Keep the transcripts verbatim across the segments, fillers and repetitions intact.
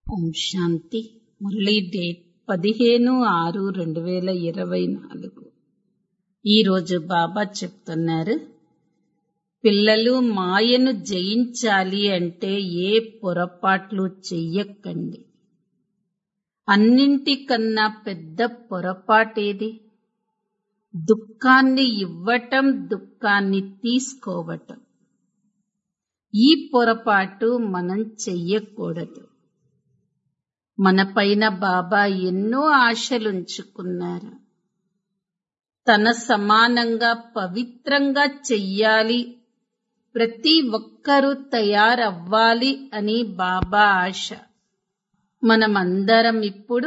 ఓం శాంతి. Murali date పదిహేను ఆరు రెండు వేల ఇరవై నాలుగు. ఈరోజు బాబా చెప్తున్నారు, పిల్లలు మాయను జయించాలి అంటే ఏ పొరపాట్లు చెయ్యకండి. అన్నింటికన్నా పెద్ద పొరపాటేది? దుఃఖాన్ని ఇవ్వటం, దుఃఖాన్ని తీసుకోవటం. ఈ పొరపాటు మనం చెయ్యకూడదు. మన పైన బాబా ఎన్నో ఆశలుంచుకున్నారు. తన సమానంగా పవిత్రంగా చెయ్యాలి, ప్రతి ఒక్కరూ తయారవ్వాలి అని బాబా ఆశ. మనమందరం ఇప్పుడు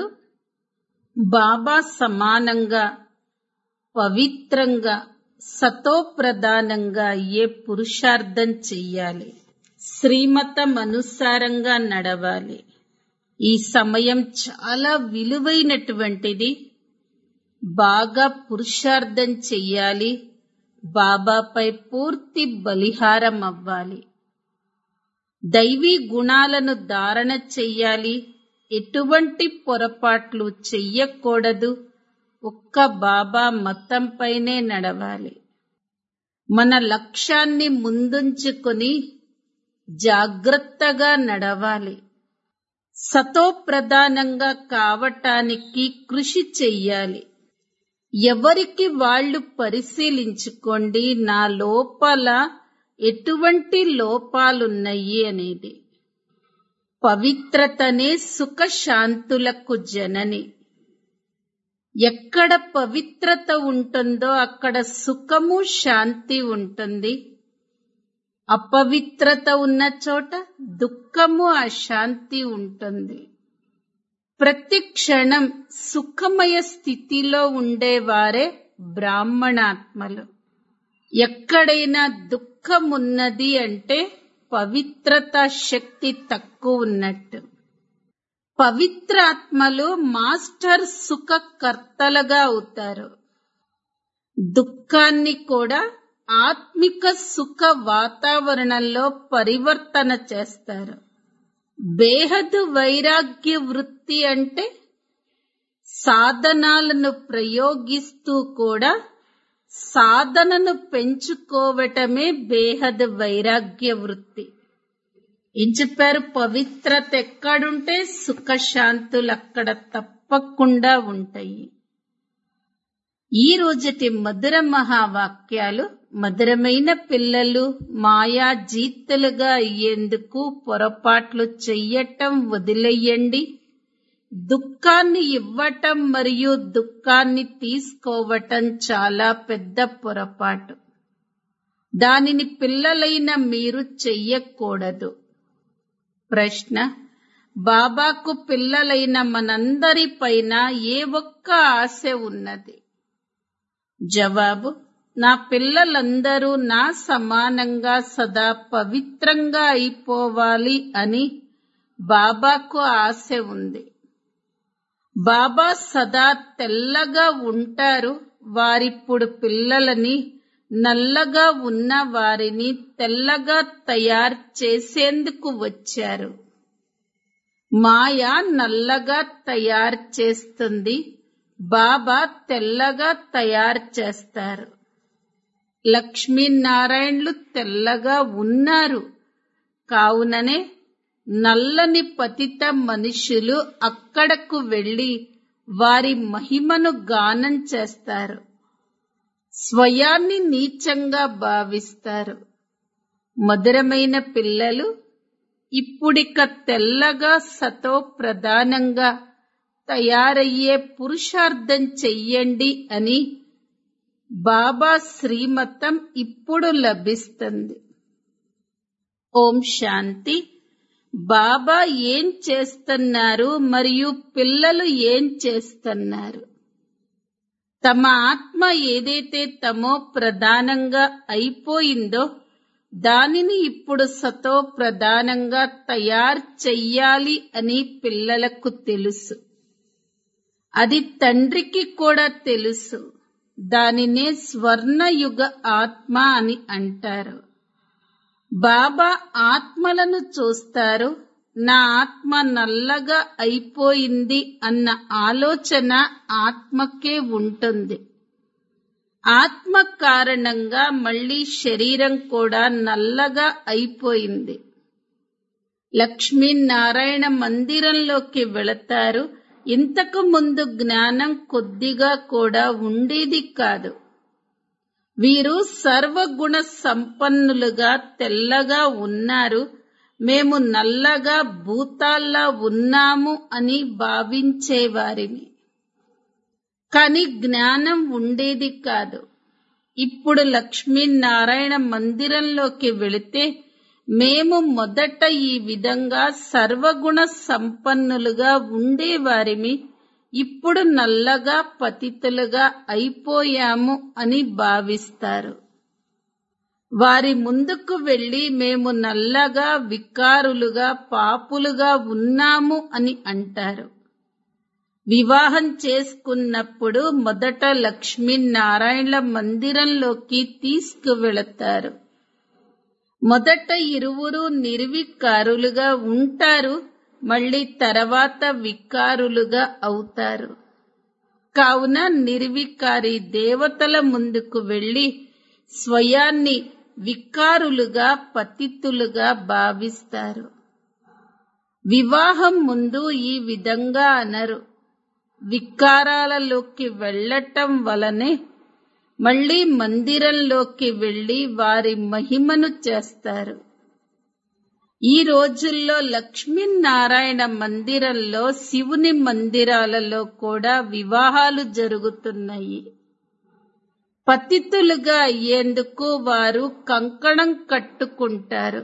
బాబా సమానంగా పవిత్రంగా సతోప్రధానంగా అయ్యే పురుషార్థం చెయ్యాలి. శ్రీమతం అనుసారంగా నడవాలి. ఈ సమయం చాలా విలువైనటువంటిది. బాగా పురుషార్థం చెయ్యాలి. బాబాపై పూర్తి బలిహారం అవ్వాలి. దైవీ గుణాలను ధారణ చెయ్యాలి. ఎటువంటి పొరపాట్లు చెయ్యకూడదు. ఒక్క బాబా మతంపైనే నడవాలి. మన లక్ష్యాన్ని ముందుంచుకొని జాగ్రత్తగా నడవాలి. సతోప్రధానంగా కావటానికి కృషి చెయ్యాలి. ఎవరికి వాళ్ళు పరిశీలించుకోండి, నా లోపల ఎటువంటి లోపాలున్నాయి అనేది. పవిత్రతనే సుఖశాంతులకు జనని. ఎక్కడ పవిత్రత ఉంటుందో అక్కడ సుఖము శాంతి ఉంటుంది. అపవిత్రత ఉన్న చోట దుఃఖము అశాంతి ఉంటుంది. ప్రతి క్షణం సుఖమయ స్థితిలో ఉండేవారే బ్రాహ్మణాత్మలు. ఎక్కడైనా దుఃఖమున్నది అంటే పవిత్రత శక్తి తక్కువ ఉన్నట్టు. పవిత్రాత్మలు మాస్టర్ సుఖకర్తలుగా అవుతారు. దుఃఖాన్ని కూడా ఆత్మిక సుఖ వాతావరణంలో పరివర్తన చేస్తారు. బేహదు వైరాగ్య వృత్తి అంటే సాధనాలను ప్రయోగిస్తూ కూడా సాధనను పెంచుకోవటమే బేహదు వైరాగ్య వృత్తి. ఏం చెప్పారు? పవిత్రత ఎక్కడుంటే సుఖశాంతులు అక్కడ తప్పకుండా ఉంటాయి. ఈ రోజటి మధుర మహావాక్యాలు, మధురమైన పిల్లలు మాయా జీతులుగా అయ్యేందుకు పొరపాట్లు చెయ్యటం వదిలేయండి. దుఃఖాన్ని ఇవ్వటం మరియు దుఃఖాన్ని తీసుకోవటం చాలా పెద్ద పొరపాటు. దానిని పిల్లలైన మీరు చెయ్యకూడదు. ప్రశ్న: బాబాకు పిల్లలైన మనందరిపైన ఏ ఒక్క ఆశ ఉన్నది? జవాబు: నా పిల్లలందరూ నా సమానంగా సదా పవిత్రంగా అయిపోవాలి అని బాబాకు ఆశ ఉంది. బాబా సదా తెల్లగా ఉంటారు. వారిప్పుడు పిల్లలని నల్లగా ఉన్న వారిని తెల్లగా తయారు చేసేందుకు వచ్చారు. మాయ నల్లగా తయారు చేస్తుంది, బాబా తెల్లగా తయారు చేస్తారు. లక్ష్మీనారాయణులు తెల్లగా ఉన్నారు. కావుననే నల్లని పతిత మనుషులు అక్కడకు వెళ్లి వారి మహిమను గానం చేస్తారు. స్వయాన్ని నీచంగా భావిస్తారు. మధురమైన పిల్లలు, ఇప్పుడిక తెల్లగా సతో ప్రధానంగా తయారయ్యే పురుషార్థం చెయ్యండి అని బాబా శ్రీమతం ఇప్పుడు లభిస్తుంది. ఓం శాంతి. బాబా ఏం చేస్తున్నారు మరియు పిల్లలు ఏం చేస్తున్నారు? తమ ఆత్మ ఏదైతే తమో ప్రధానంగా అయిపోయిందో దానిని ఇప్పుడు సతో ప్రధానంగా తయారు చెయ్యాలి అని పిల్లలకు తెలుసు. అది తండ్రికి కూడా తెలుసు. దానినే స్వర్ణయుగ ఆత్మ అని అంటారు. బాబా ఆత్మలను చూస్తారు, నా ఆత్మ నల్లగా అయిపోయింది అన్న ఆలోచన ఆత్మకే ఉంటుంది. ఆత్మ కారణంగా మళ్ళీ శరీరం కూడా నల్లగా అయిపోయింది. లక్ష్మీనారాయణ మందిరంలోకి వెళతారు. ఇంతకు ముందు జ్ఞానం కొద్దిగా కూడా ఉండేది కాదు. వీరు సర్వగుణ సంపన్నులుగా తెల్లగా ఉన్నారు, మేము నల్లగా భూతాల్లా ఉన్నాము అని భావించేవారిని. కాని జ్ఞానం ఉండేది కాదు. ఇప్పుడు లక్ష్మీనారాయణ మందిరంలోకి వెళితే మేము మొదట ఈ విధంగా సర్వగుణ సంపన్నులుగా ఉండేవారిమి, ఇప్పుడు నల్లగా పతితులుగా అయిపోయాము అని భావిస్తారు. వారి ముందుకు వెళ్లి మేము నల్లగా వికారులుగా పాపులుగా ఉన్నాము అని అంటారు. వివాహం చేసుకున్నప్పుడు మొదట లక్ష్మీనారాయణ మందిరంలోకి తీసుకువెళతారు. మొదట ఇరువురు నిర్వికారులుగా ఉంటారు, మళ్ళీ తర్వాత వికారులుగా అవుతారు. కావున నిర్వికారి దేవతల ముందుకు వెళ్లి స్వయాన్ని వికారులుగా పతితులుగా భావిస్తారు. వివాహం ముందు ఈ విధంగా అనరు. వికారాలలోకి వెళ్లటం వలనే మళ్లీ మందిరంలోకి వెళ్లి వారి మహిమను చేస్తారు. ఈ రోజుల్లో లక్ష్మీనారాయణ మందిరంలో, శివుని మందిరాలలో కూడా వివాహాలు జరుగుతున్నాయి. పతితులుగా అయ్యేందుకు వారు కంకణం కట్టుకుంటారు.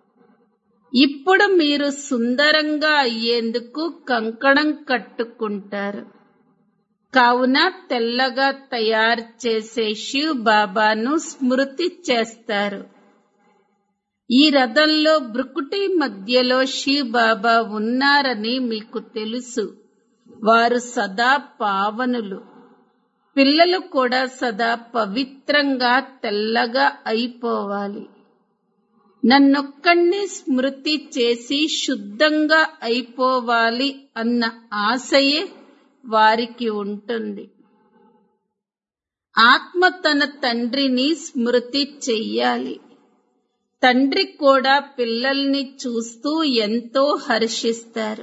ఇప్పుడు మీరు సుందరంగా అయ్యేందుకు కంకణం కట్టుకుంటారు. కావున తెల్లగా తయారు చేసే శివ్ బాబాను స్మృతి చేస్తారు. ఈ రథంలో భృకుటి మధ్యలో శివ్ బాబా ఉన్నారని మీకు తెలుసు. వారు సదా పావనులు. పిల్లలు కూడా సదా పవిత్రంగా తెల్లగా అయిపోవాలి. నన్నొక్కడిని స్మృతి చేసి శుద్ధంగా అయిపోవాలి అన్న ఆశయే వారికి ఉంటుంది. ఆత్మ తన తండ్రిని స్మృతి చెయ్యాలి. తండ్రి కూడా పిల్లల్ని చూస్తూ ఎంతో హర్షిస్తారు.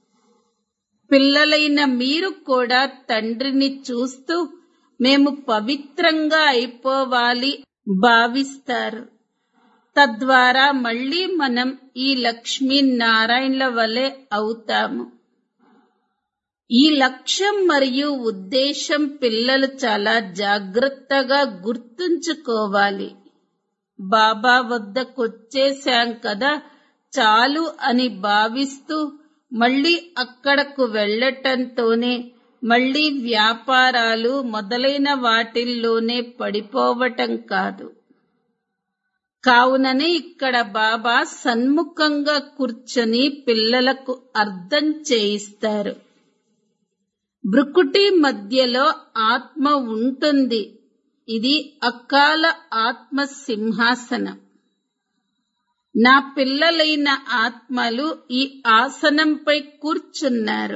పిల్లలైన మీరు కూడా తండ్రిని చూస్తూ మేము పవిత్రంగా అయిపోవాలి భావిస్తారు. తద్వారా మళ్ళీ మనం ఈ లక్ష్మీనారాయణల వలె అవుతాము. ఈ లక్ష్యం మరియు ఉద్దేశం పిల్లలు చాలా జాగ్రత్తగా గుర్తుంచుకోవాలి. బాబా వద్దకొచ్చేశాం కదా చాలు అని భావిస్తూ మళ్ళీ అక్కడకు వెళ్లటంతోనే మళ్ళీ వ్యాపారాలు మొదలైన వాటిల్లోనే పడిపోవటం కాదు. కావుననే ఇక్కడ బాబా సన్ముఖంగా కూర్చొని పిల్లలకు అర్థం చేయిస్తారు. భృకుటి మధ్యలో ఆత్మ ఉంటుంది. ఇది అకాల ఆత్మ సింహాసనం. నా పిల్లలైన ఆత్మలు ఈ ఆసనంపై కూర్చున్నారు.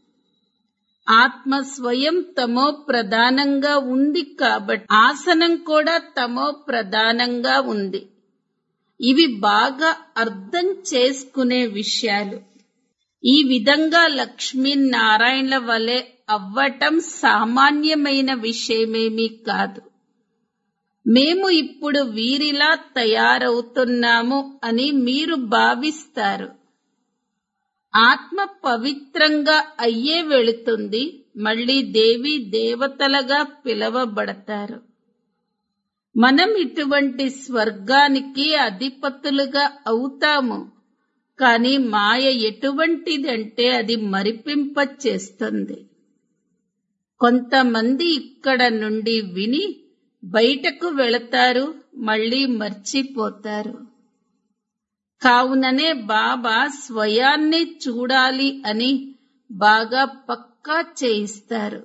ఆత్మ స్వయం తమో ప్రధానంగా ఉంది కాబట్టి ఆసనం కూడా తమో ప్రధానంగా ఉంది. ఇవి బాగా అర్థం చేసుకునే విషయాలు. ఈ విధంగా లక్ష్మీనారాయణల వలె అవ్వటం సామాన్యమైన విషయమేమీ కాదు. మేము ఇప్పుడు వీరిలా తయారవుతున్నాము అని మీరు భావిస్తారు. ఆత్మ పవిత్రంగా అయ్యే వెళుతుంది, మళ్ళీ దేవీ దేవతలుగా పిలవబడతారు. మనం ఇటువంటి స్వర్గానికి అధిపతులుగా అవుతాము. కాని మాయ ఎటువంటిదంటే అది మరిపింపచేస్తుంది. కొంతమంది ఇక్కడ నుండి విని బయటకు వెళతారు, మళ్ళీ మర్చిపోతారు. కావుననే బాబా స్వయాన్ని చూడాలి అని బాగా పక్కా చేయిస్తారు.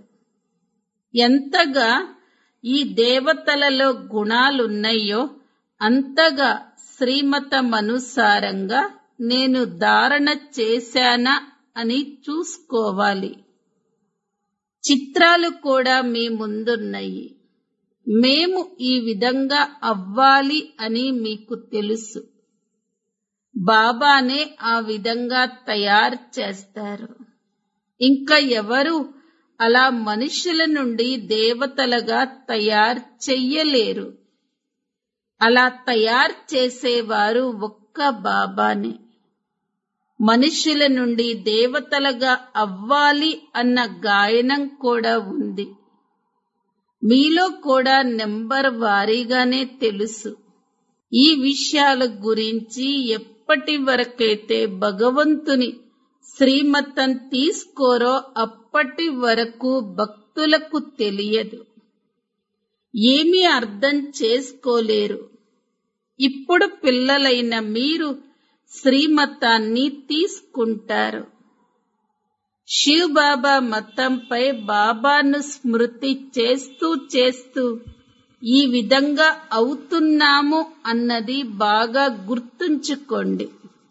ఎంతగా ఈ దేవతలలో గుణాలున్నాయో అంతగా శ్రీమతమనుసారంగా నేను ధారణ చేశానా అని చూసుకోవాలి. చిత్రాలు కూడా మీ ముందున్నాయి. మేము ఈ విధంగా అవ్వాలి అని మీకు తెలుసు. బాబానే ఆ విధంగా తయారు చేస్తారు. ఇంకా ఎవరు అలా మనుషుల నుండి దేవతలుగా తయారు చెయ్యలేరు. అలా తయారు చేసేవారు ఒక్క బాబానే. మనుషుల నుండి దేవతలుగా అవ్వాలి అన్న గాయనం కూడా ఉంది. మీలో కూడా నెంబర్ వారీగానే తెలుసు. ఈ విషయాల గురించి ఎప్పటి వరకైతే భగవంతుని శ్రీమతం తీసుకోరో అప్పటి వరకు భక్తులకు తెలియదు, ఏమీ అర్థం చేసుకోలేరు. ఇప్పుడు పిల్లలైన మీరు శ్రీమతాన్ని తీసుకుంటారు. శివ్ బాబా మతంపై బాబాను స్మృతి చేస్తూ చేస్తూ ఈ విధంగా అవుతున్నాము అన్నది బాగా గుర్తుంచుకోండి.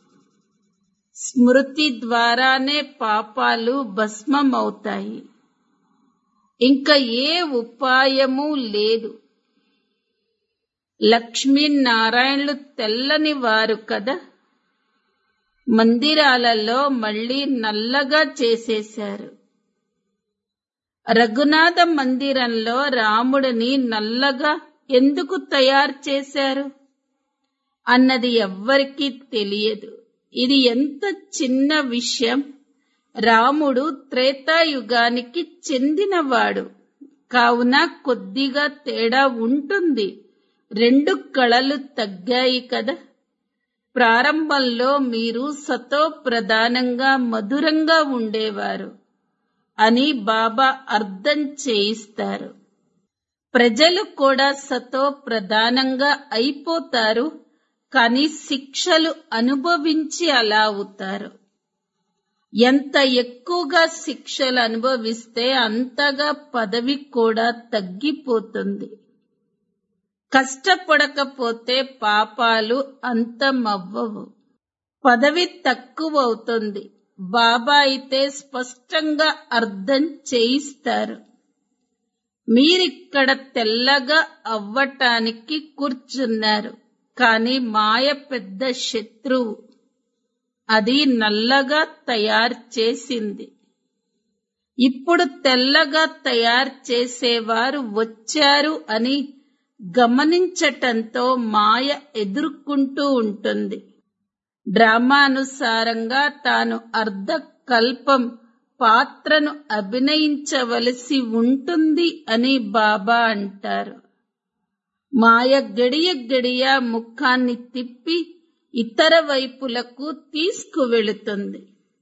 స్మృతి ద్వారానే పాపాలు భస్మమవుతాయి. ఇంకా ఏ ఉపాయము లేదు. లక్ష్మీనారాయణులు తెల్లని వారు కదా, మందిరాలలో మళ్ళీ నల్లగా చేసేశారు. రఘునాథ మందిరంలో రాముడిని నల్లగా ఎందుకు తయారు చేశారు అన్నది ఎవ్వరికీ తెలియదు. ఇది ఎంత చిన్న విషయం. రాముడు త్రేతాయుగానికి చెందినవాడు కావున కొద్దిగా తేడా ఉంటుంది. రెండు కళలు తగ్గాయి కదా. ప్రారంభంలో మీరు సతో ప్రధానంగా మధురంగా ఉండేవారు అని బాబా అర్థం చేయిస్తారు. ప్రజలు కూడా సతో ప్రధానంగా అయిపోతారు, కానీ శిక్షలు అనుభవించి అలా అవుతారు. ఎంత ఎక్కువగా శిక్షలు అనుభవిస్తే అంతగా పదవి కూడా తగ్గిపోతుంది. కష్టపడకపోతే పాపాలు అంతమవ్వవు, పదవి తక్కువవుతుంది. బాబా అయితే స్పష్టంగా అర్థం చేయిస్తారు. మీరిక్కడ తెల్లగా అవ్వటానికి కూర్చున్నారు, కానీ మాయ పెద్ద శత్రువు. అది నల్లగా తయారు చేసింది. ఇప్పుడు తెల్లగా తయారు చేసేవారు వచ్చారు అని గమనించటంతో మాయ ఎదుర్కొంటూ ఉంటుంది. డ్రామానుసారంగా తాను అర్ధకల్పం పాత్రను అభినయించవలసి ఉంటుంది అని బాబా అంటారు. మాయ గడియ గడియ ముఖాన్ని తిప్పి ఇతర వైపులకు తీసుకువెళుతుంది.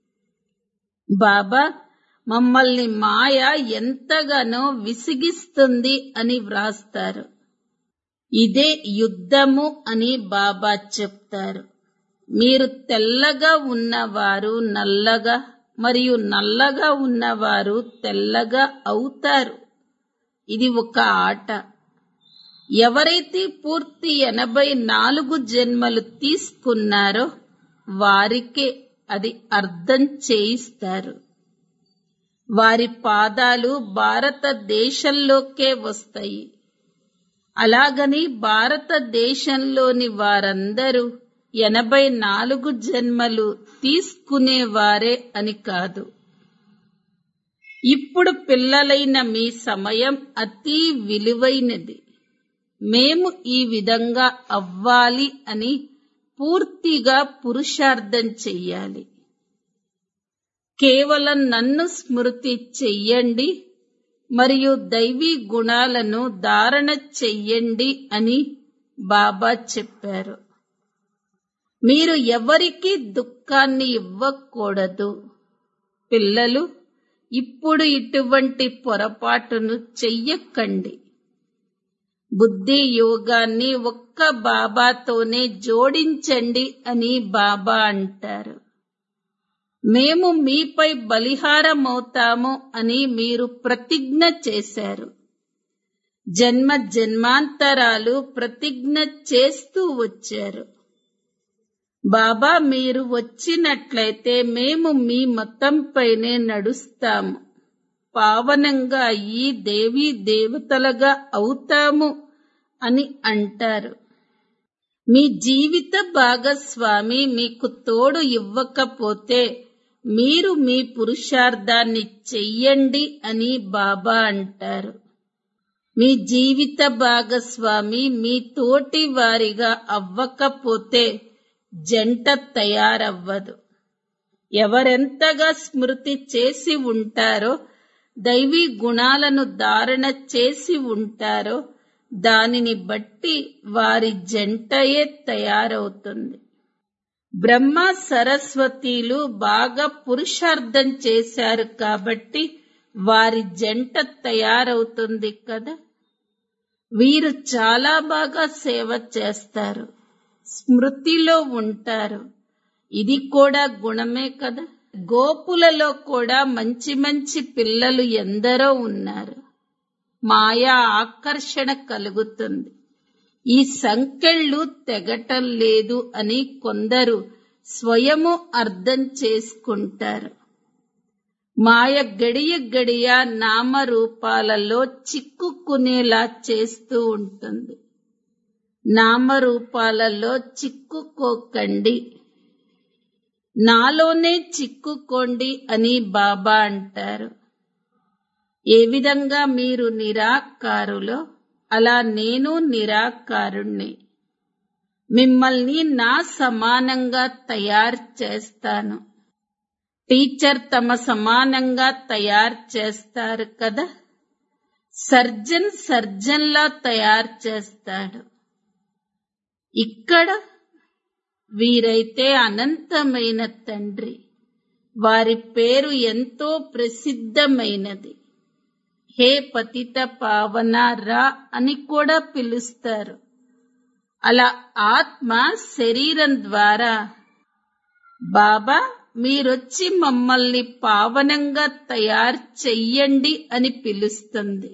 బాబా మమ్మల్ని మాయ ఎంతగానో విసిగిస్తుంది అని వ్రాస్తారు. ఇదే యుద్ధము అని బాబా చెప్తారు. మీరు తెల్లగా ఉన్నవారు నల్లగా, మరియు నల్లగా ఉన్నవారు తెల్లగా అవుతారు. ఇది ఒక ఆట. ఎవరైతే పూర్తి ఎనభై నాలుగు జన్మలు తీసుకున్నారో వారికే అది అర్థం చేయిస్తారు. వారి పాదాలు భారతదేశంలోకే వస్తాయి. అలాగని భారతదేశంలోని వారందరూ ఎనభై నాలుగు జన్మలు తీసుకునేవారే అని కాదు. ఇప్పుడు పిల్లలైన మీ సమయం అతి విలువైనది. మేము ఈ విధంగా అవ్వాలి అని పూర్తిగా పురుషార్థం చెయ్యాలి. కేవలం నన్ను స్మృతి చెయ్యండి మరియు దైవీ గుణాలను ధారణ చెయ్యండి అని బాబా చెప్పారు. మీరు ఎవరికీ దుఃఖాన్ని ఇవ్వకూడదు. పిల్లలు, ఇప్పుడు ఇటువంటి పొరపాటును చెయ్యకండి. బుద్ధి యోగాన్ని ఒక్క బాబాతోనే జోడించండి అని బాబా అంటారు. మేము మీపై బలిహారమవుతాము అని మీరు ప్రతిజ్ఞ చేశారు. జన్మ జన్మాంతరాలు ప్రతిజ్ఞ చేస్తూ వచ్చారు. బాబా మీరు వచ్చినట్లయితే మేము మీ మతంపైనే నడుస్తాము, పావనంగా అయ్యి దేవీ దేవతలుగా అవుతాము అని అంటారు. మీ జీవిత భాగస్వామి మీకు తోడు ఇవ్వకపోతే మీరు మీ పురుషార్థాన్ని చెయ్యండి అని బాబా అంటారు. మీ జీవిత భాగస్వామి మీ తోటి వారిగా అవ్వకపోతే జంట తయారవ్వదు. ఎవరెంతగా స్మృతి చేసి ఉంటారో, దైవీ గుణాలను ధారణ చేసి ఉంటారో దానిని బట్టి వారి జంటయే తయారవుతుంది. బ్రహ్మ సరస్వతీలు బాగా పురుషార్థం చేశారు కాబట్టి వారి జంట తయారవుతుంది కదా. వీరు చాలా బాగా సేవ చేస్తారు, స్మృతిలో ఉంటారు. ఇది కూడా గుణమే కదా. గోపులలో కూడా మంచి మంచి పిల్లలు ఎందరో ఉన్నారు. మాయా ఆకర్షణ కలుగుతుంది. ఈ సంకెళ్ళు తెగటం లేదు అని కొందరు స్వయము అర్థం చేసుకుంటారు. మాయ గడియ గడియ నామరూపాలలో చిక్కుకునేలా చేస్తూ ఉంటుంది. నామరూపాలలో చిక్కుకోకండి, నాలోనే చిక్కుకోండి అని బాబా అంటారు. ఏ విధంగా మీరు నిరాకారులో అలా నేను నిరాకారుణ్ణి. మిమ్మల్ని నా సమానంగా తయారు చేస్తాను. టీచర్ తమ సమానంగా తయారు చేస్తారు కదా. సర్జన్ సర్జన్లా తయారు చేస్తాడు. ఇక్కడ వీరైతే అనంతమైన తండ్రి, వారి పేరు ఎంతో ప్రసిద్ధమైనది. హే పతిత పావన రా అని కూడా పిలుస్తారు. అలా ఆత్మ శరీరం ద్వారా బాబా మీరొచ్చి మమ్మల్ని పావనంగా తయారు చెయ్యండి అని పిలుస్తుంది.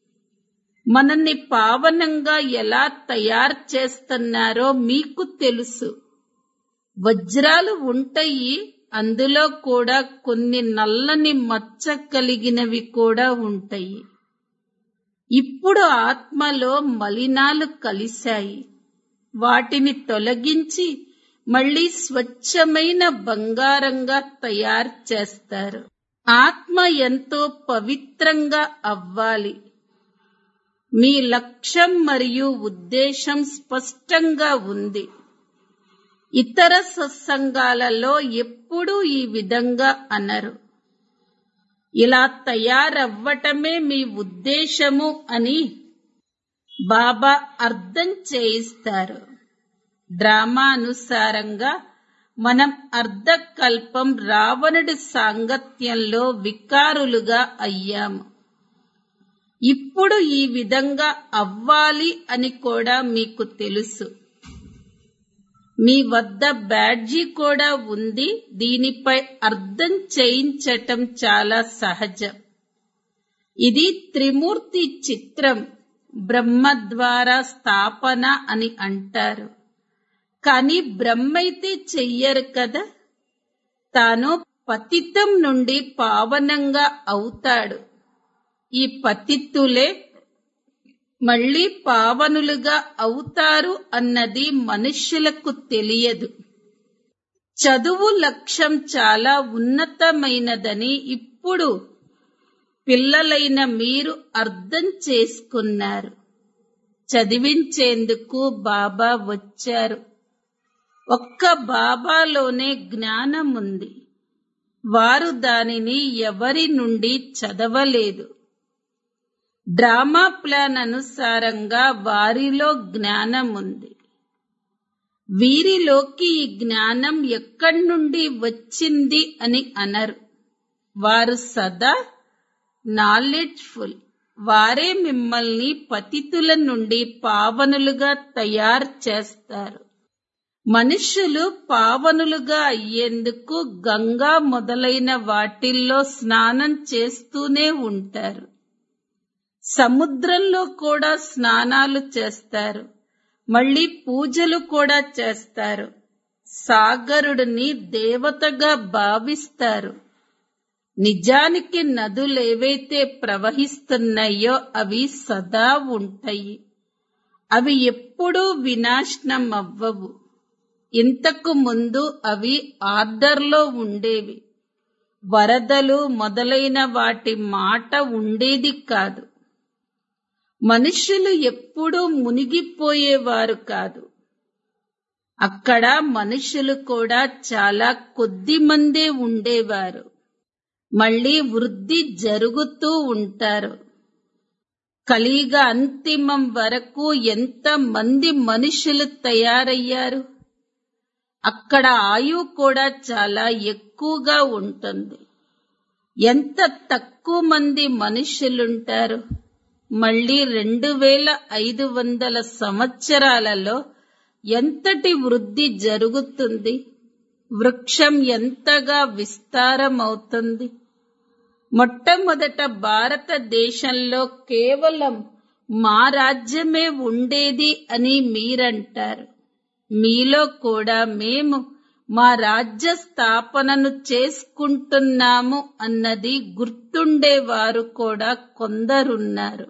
మనల్ని పావనంగా ఎలా తయారు చేస్తున్నారో మీకు తెలుసు. వజ్రాలు ఉంటాయి, అందులో కూడా కొన్ని నల్లని మచ్చ కలిగినవి కూడా ఉంటాయి. ఇప్పుడు ఆత్మలో మలినాలు కలిశాయి. వాటిని తొలగించి మళ్ళీ స్వచ్ఛమైన బంగారంగా తయారు చేస్తారు. ఆత్మ ఎంతో పవిత్రంగా అవ్వాలి. మీ లక్ష్యం మరియు ఉద్దేశం స్పష్టంగా ఉంది. ఇతర సత్సంగాలలో ఎప్పుడూ ఈ విధంగా అనరు. ఇలా తయారవ్వటమే మీ ఉద్దేశము అని బాబా అర్థం చేయిస్తారు. డ్రామా అనుసారంగా మనం అర్ధకల్పం రావణుడి సాంగత్యంలో వికారులుగా అయ్యాము. ఇప్పుడు ఈ విధంగా అవ్వాలి అని కూడా మీకు తెలుసు. మీ వద్ద బ్యాడ్జీ కూడా ఉంది. దీనిపై అర్థం చేయించటం చాలా సహజం. ఇది త్రిమూర్తి చిత్రం, బ్రహ్మ ద్వారా స్థాపన అని అంటారు. కానీ బ్రహ్మైతే చెయ్యరు కదా. తాను పతితం నుండి పావనంగా అవుతాడు. ఈ పతితులే మళ్ళీ పావనులుగా అవుతారు అన్నది మనుష్యులకు తెలియదు. చదువు లక్ష్యం చాలా ఉన్నతమైనదని ఇప్పుడు పిల్లలైన మీరు అర్థం చేసుకున్నారు. చదివించేందుకు బాబా వచ్చారు. ఒక్క బాబాలోనే జ్ఞానం ఉంది. వారు దానిని ఎవరి నుండి చదవలేదు. డ్రామా ప్లాన్ అనుసారంగా వారిలో జ్ఞానం ఉంది. వీరిలోకి ఈ జ్ఞానం ఎక్కడి నుండి వచ్చింది అని అనరు. వారు సదా నాలెడ్జ్ఫుల్. వారే మిమ్మల్ని పతితుల నుండి పావనులుగా తయారు చేస్తారు. మనుష్యులు పావనులుగా అయ్యేందుకు గంగా మొదలైన వాటిల్లో స్నానం చేస్తూనే ఉంటారు. సముద్రంలో కూడా స్నానాలు చేస్తారు. మళ్ళీ పూజలు కూడా చేస్తారు. సాగరుడిని దేవతగా భావిస్తారు. నిజానికి నదులేవైతే ప్రవహిస్తున్నాయో అవి సదా ఉంటాయి. అవి ఎప్పుడూ వినాశనం అవ్వవు. ఇంతకు ముందు అవి ఆర్డర్లో ఉండేవి. వరదలు మొదలైన వాటి మాట ఉండేది కాదు. మనుషులు ఎప్పుడూ మునిగిపోయేవారు కాదు. అక్కడ మనుషులు కూడా చాలా కొద్ది మందే ఉండేవారు. మళ్ళీ వృద్ధి జరుగుతూ ఉంటారు. కలియుగ అంతిమం వరకు ఎంత మంది మనుషులు తయారయ్యారు. అక్కడ ఆయువు కూడా చాలా ఎక్కువగా ఉంటుంది. ఎంత తక్కువ మంది మనుషులుంటారు. మళ్ళీ రెండు వేల ఐదు వందల సంవత్సరాలలో ఎంతటి వృద్ధి జరుగుతుంది. వృక్షం ఎంతగా విస్తారమవుతుంది. మొట్టమొదట భారతదేశంలో కేవలం మా రాజ్యమే ఉండేది అని మీరంటారు. మీలో కూడా మేము మా రాజ్య స్థాపనను చేసుకుంటున్నాము అన్నది గుర్తుండేవారు కూడా కొందరున్నారు.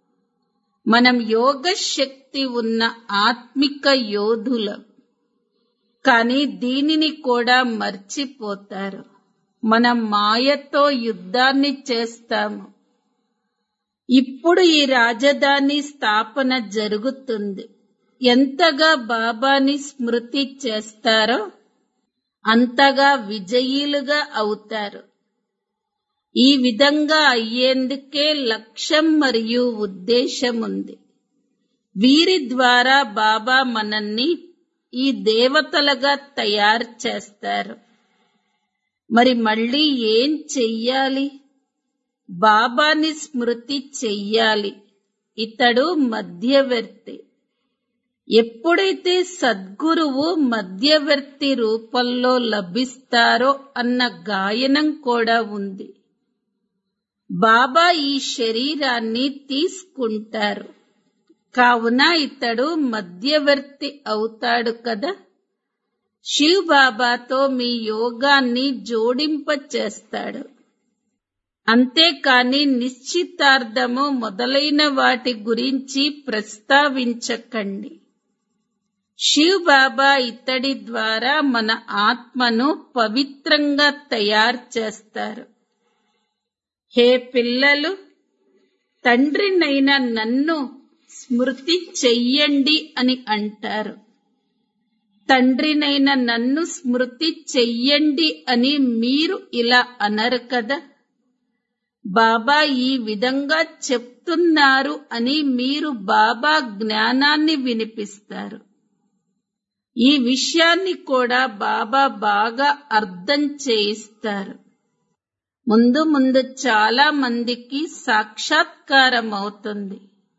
మనం యోగ శక్తి ఉన్న ఆత్మిక యోధులం. కానీ దీనిని కూడా మర్చిపోతారు. మనం మాయతో యుద్ధాన్ని చేస్తాము. ఇప్పుడు ఈ రాజధాని స్థాపన జరుగుతుంది. ఎంతగా బాబాని స్మృతి చేస్తారో అంతగా విజయీలుగా అవుతారు. ఈ విధంగా అయ్యేందుకే లక్ష్యం మరియు ఉద్దేశం ఉంది. వీరి ద్వారా బాబా మనల్ని ఈ దేవతలుగా తయారు చేస్తారు. మరి మళ్ళీ ఏం చెయ్యాలి? బాబాని స్మృతి చెయ్యాలి. ఇతడు మధ్యవర్తి. ఎప్పుడైతే సద్గురువు మధ్యవర్తి రూపంలో లభిస్తారో అన్న గాయనం కూడా ఉంది. బాబా ఈ శరీరాన్ని తీసుకుంటారు. కావున ఇతడు మధ్యవర్తి అవుతాడు కదా. శివ్ బాబాతో మీ యోగాన్ని జోడింప చేస్తాడు. అంతేకాని నిశ్చితార్థము మొదలైన వాటి గురించి ప్రస్తావించకండి. శివ్ బాబా ఇతడి ద్వారా మన ఆత్మను పవిత్రంగా తయారు చేస్తారు. హే పిల్లలు, తండ్రినైన నన్ను స్మృతి చెయ్యండి అని అంటారు. తండ్రినైన నన్ను స్మృతి చెయ్యండి అని మీరు ఇలా అనరు కదా. బాబా ఈ విధంగా చెప్తున్నారు అని మీరు బాబా జ్ఞానాన్ని వినిపిస్తారు. ఈ విషయాన్ని కూడా బాబా బాగా అర్థం చేయిస్తారు. ముందు ముందు చాలా మందికి సాక్షాత్కారం అవుతుంది.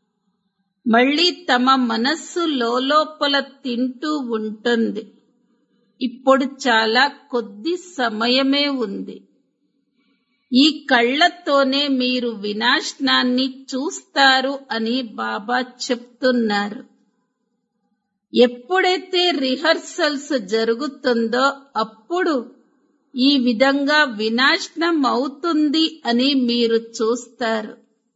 మళ్ళీ తమ మనస్సు లోలోపల తింటూ ఉంటుంది. ఇప్పుడు చాలా కొద్ది సమయమే ఉంది. ఈ కళ్ళతోనే మీరు వినాశనాన్ని చూస్తారు అని బాబా చెప్తున్నారు. ఎప్పుడైతే రిహర్సల్స్ జరుగుతుందో అప్పుడు ఈ విధంగా వినాశనం అవుతుంది అని మీరు చూస్తారు.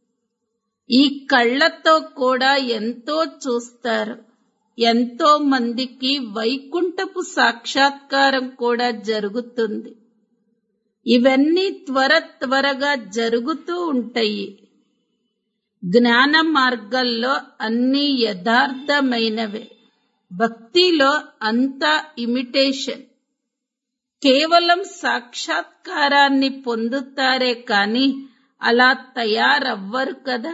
ఈ కళ్ళతో కూడా ఎంతో చూస్తారు. ఎంతో మందికి వైకుంఠపు సాక్షాత్కారం కూడా జరుగుతుంది. ఇవన్నీ త్వర త్వరగా జరుగుతూ ఉంటాయి. జ్ఞాన మార్గంలో అన్నీ యథార్థమైనవే. భక్తిలో అంతా ఇమిటేషన్. కేవలం సాక్షాత్కారాన్ని పొందుతారే కాని అలా తయారవ్వరు కదా.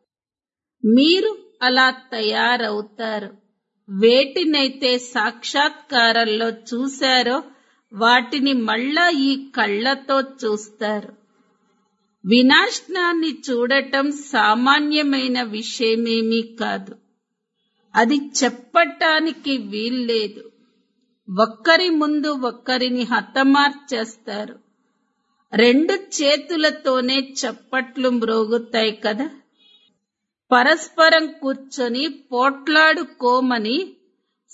మీరు అలా తయారవుతారు. వేటినైతే సాక్షాత్కారంలో చూశారో వాటిని మళ్ళా ఈ కళ్ళతో చూస్తారు. వినాశనాన్ని చూడటం సామాన్యమైన విషయమేమీ కాదు. అది చెప్పటానికి వీల్లేదు. ఒక్కరి ముందు ఒక్కరిని హతమార్చేస్తారు. రెండు చేతులతోనే చప్పట్లు మ్రోగుతాయి కదా. పరస్పరం కూర్చొని పోట్లాడుకోమని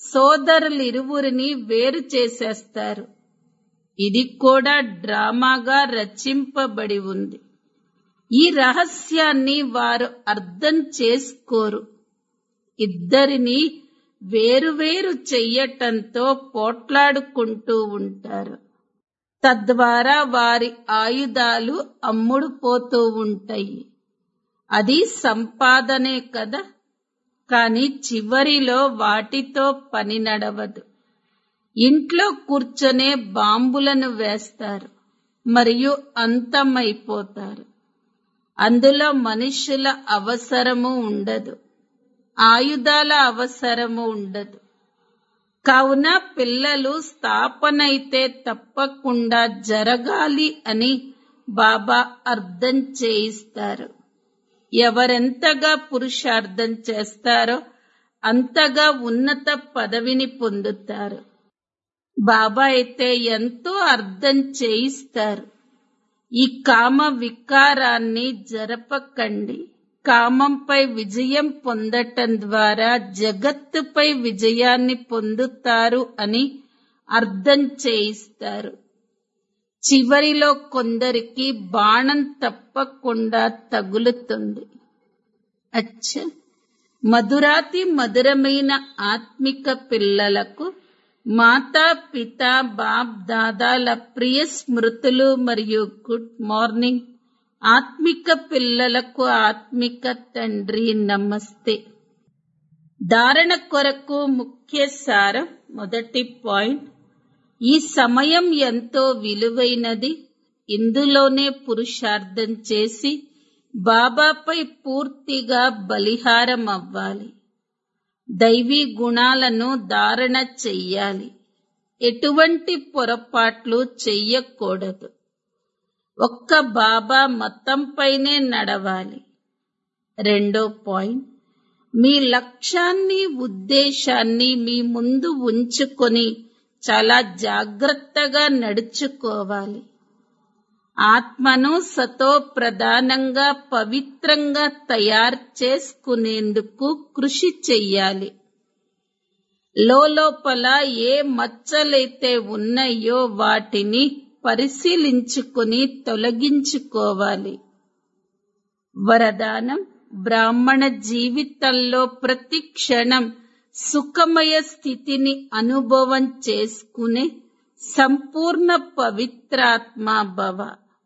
సోదరులిరువురిని వేరు చేసేస్తారు. ఇది కూడా డ్రామాగా రచింపబడి ఉంది. ఈ రహస్యాన్ని వారు అర్థం చేసుకోరు. ఇద్దరిని వేరువేరు చెయ్యటంతో పోట్లాడుకుంటూ ఉంటారు. తద్వారా వారి ఆయుధాలు అమ్ముడుపోతూ ఉంటాయి. అది సంపాదనే కదా, కాని చివరిలో వాటితో పని నడవదు. ఇంట్లో కూర్చొనే బాంబులను వేస్తారు మరియు అంతమైపోతారు. అందులో మనుషుల అవసరము ఉండదు, ఆయుధాల అవసరము ఉండదు. కావున పిల్లలు స్థాపనైతే తప్పకుండా జరగాలి అని బాబా అర్థం చేయిస్తారు. ఎవరెంతగా పురుషార్థం చేస్తారో అంతగా ఉన్నత పదవిని పొందుతారు. బాబా అయితే ఎంతో అర్థం చేయిస్తారు. ఈ కామ వికారాన్ని జరపకండి. కామంపై విజయం పొందటం ద్వారా జగత్తుపై విజయాన్ని పొందుతారు అని అర్థం చేయిస్తారు. చివరిలో కొందరికి బాణం తప్పకుండా తగులుతుంది. అచ్చ, మధురాతి మధురమైన ఆత్మిక పిల్లలకు మాతా పిత బాప్ దాదాల ప్రియ స్మృతులు మరియు గుడ్ మార్నింగ్. ఆత్మిక పిల్లలకు ఆత్మిక తండ్రి నమస్తే. ధారణ కొరకు ముఖ్య సారం. మొదటి పాయింట్, ఈ సమయం ఎంతో విలువైనది. ఇందులోనే పురుషార్థం చేసి బాబాపై పూర్తిగా బలిహారం అవ్వాలి. దైవీ గుణాలను ధారణ చెయ్యాలి. ఎటువంటి పొరపాట్లు చెయ్యకూడదు. ఒక్క బాబా మతంపైనే నడవాలి. రెండో పాయింట్, మీ లక్ష్యాన్ని ఉద్దేశాన్ని మీ ముందు ఉంచుకొని చాలా జాగ్రత్తగా నడుచుకోవాలి. ఆత్మను సతో ప్రధానంగా పవిత్రంగా తయారు చేసుకునేందుకు కృషి చెయ్యాలి. లోపల ఏ మచ్చలైతే ఉన్నాయో వాటిని పరిశీలించుకుని తొలగించుకోవాలి. వరదానం, బ్రాహ్మణ జీవితంలో ప్రతి క్షణం సుఖమయ స్థితిని అనుభవం చేసుకునే సంపూర్ణ పవిత్రాత్మ భవ.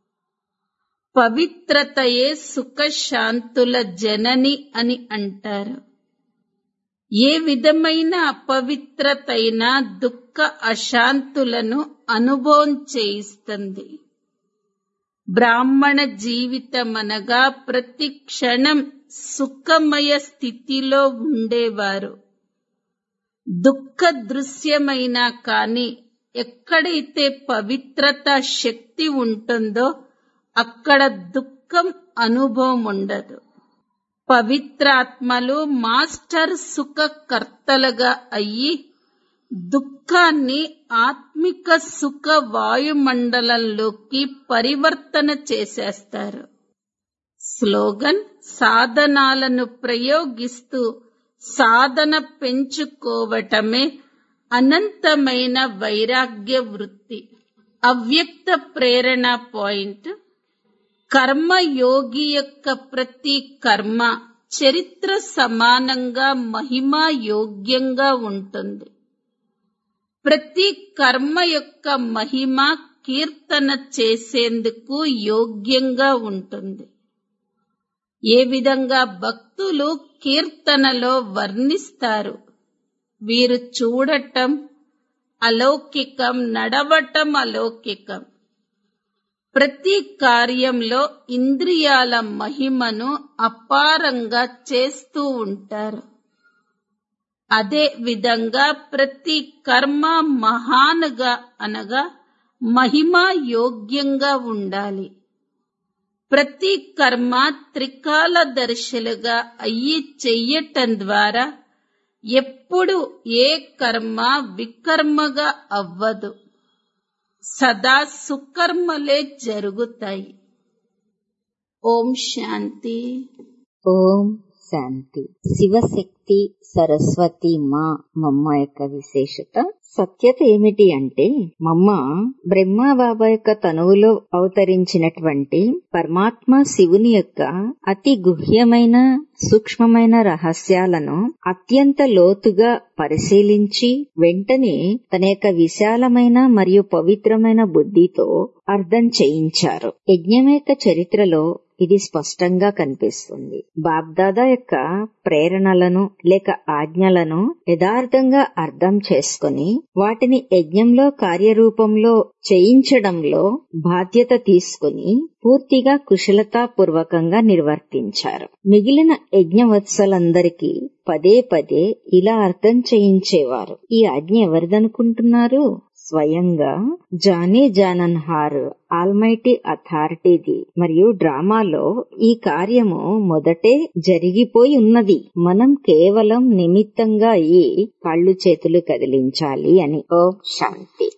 పవిత్రతయే సుఖశాంతుల జనని అని అంటారు. ఏ విధమైన అపవిత్రతైన దుఃఖ అశాంతులను అనుభవం చేయిస్తుంది. బ్రాహ్మణ జీవితమనగా ప్రతి క్షణం సుఖమయ స్థితిలో ఉండేవారు. దుఃఖ దృశ్యమైనా కాని ఎక్కడైతే పవిత్రత శక్తి ఉంటుందో అక్కడ దుఃఖం అనుభవం ఉండదు. పవిత్రాత్మలు మాస్టర్ సుఖకర్తలుగా అయ్యి దుఃఖాన్ని ఆత్మిక సుఖ వాయుమండలంలోకి పరివర్తన చేసేస్తారు. స్లోగన్, సాధనాలను ప్రయోగిస్తూ సాధన పెంచుకోవటమే అనంతమైన వైరాగ్య వృత్తి. అవ్యక్త ప్రేరణ పాయింట్, కర్మయోగి యొక్క ప్రతి కర్మ చరిత్ర సమానంగా మహిమా యోగ్యంగా ఉంటుంది. ప్రతి కర్మ యొక్క మహిమ కీర్తన చేసేందుకు యోగ్యంగా ఉంటుంది. ఏ విధంగా భక్తులు కీర్తనలో వర్ణిస్తారు. వీరు చూడటం అలౌకికం, నడవటం అలౌకికం. ప్రతి కార్యంలో ఇంద్రియాల మహిమను అపారంగా చేస్తూ ఉంటారు. అదే విధంగా ప్రతి కర్మ మహానుగా అనగా మహిమా యోగ్యంగా ఉండాలి. ప్రతి కర్మ త్రికాలదర్శులుగా అయ్యి చెయ్యటం ద్వారా ఎప్పుడు ఏ కర్మ వికర్మగా అవ్వదు. సదా సుకర్మలే జరుగుతాయి. ఓం శాంతి. ఓం శాంతి. శివశక్తి సరస్వతి మా మమ్మ యొక్క విశేషత సత్యత ఏమిటి అంటే, మమ్మ బ్రహ్మ బాబా యొక్క తనువులో అవతరించినటువంటి పరమాత్మ శివుని యొక్క అతి గుహ్యమైన సూక్ష్మమైన రహస్యాలను అత్యంత లోతుగా పరిశీలించి వెంటనే తన యొక్క విశాలమైన మరియు పవిత్రమైన బుద్ధితో అర్థం చేయించారు. యజ్ఞం యొక్క చరిత్రలో ఇది స్పష్టంగా కనిపిస్తుంది. బాబ్దాదా యొక్క ప్రేరణలను లేక ఆజ్ఞలను యథార్థంగా అర్థం చేసుకుని వాటిని యజ్ఞంలో కార్యరూపంలో చేయించడంలో బాధ్యత తీసుకుని పూర్తిగా కుశలతాపూర్వకంగా నిర్వర్తించారు. మిగిలిన యజ్ఞవత్సలందరికీ పదే పదే ఇలా అర్థం చేయించేవారు. ఈ ఆజ్ఞ ఎవరిదనుకుంటున్నారు? స్వయంగా జానీ జానన్హార్ ఆల్మైటీ అథారిటీది. మరియు డ్రామాలో ఈ కార్యము మొదటే జరిగిపోయి ఉన్నది. మనం కేవలం నిమిత్తంగా అయ్యి కాళ్ళు చేతులు కదిలించాలి అని. ఓం శాంతి.